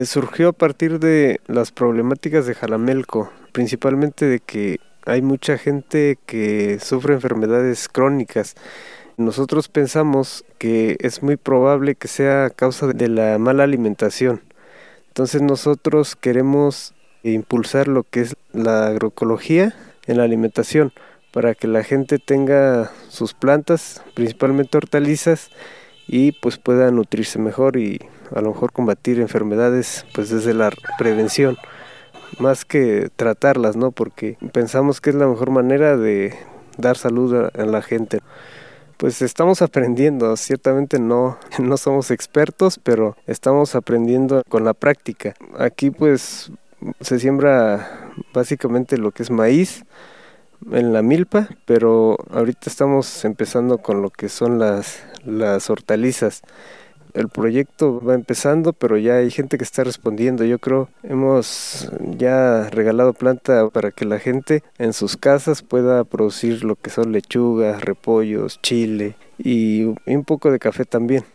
Surgió a partir de las problemáticas de Jalamelco, principalmente de que hay mucha gente que sufre enfermedades crónicas. Nosotros pensamos que es muy probable que sea a causa de la mala alimentación. Entonces nosotros queremos impulsar lo que es la agroecología en la alimentación para que la gente tenga sus plantas, principalmente hortalizas, y pues pueda nutrirse mejor y a lo mejor combatir enfermedades pues desde la prevención, más que tratarlas, ¿no? Porque pensamos que es la mejor manera de dar salud a la gente. Pues estamos aprendiendo, ciertamente no somos expertos, pero estamos aprendiendo con la práctica. Aquí pues se siembra básicamente lo que es maíz en la milpa, pero ahorita estamos empezando con lo que son las hortalizas. El proyecto va empezando, pero ya hay gente que está respondiendo. Yo creo hemos ya regalado planta para que la gente en sus casas pueda producir lo que son lechugas, repollos, chile y un poco de café también.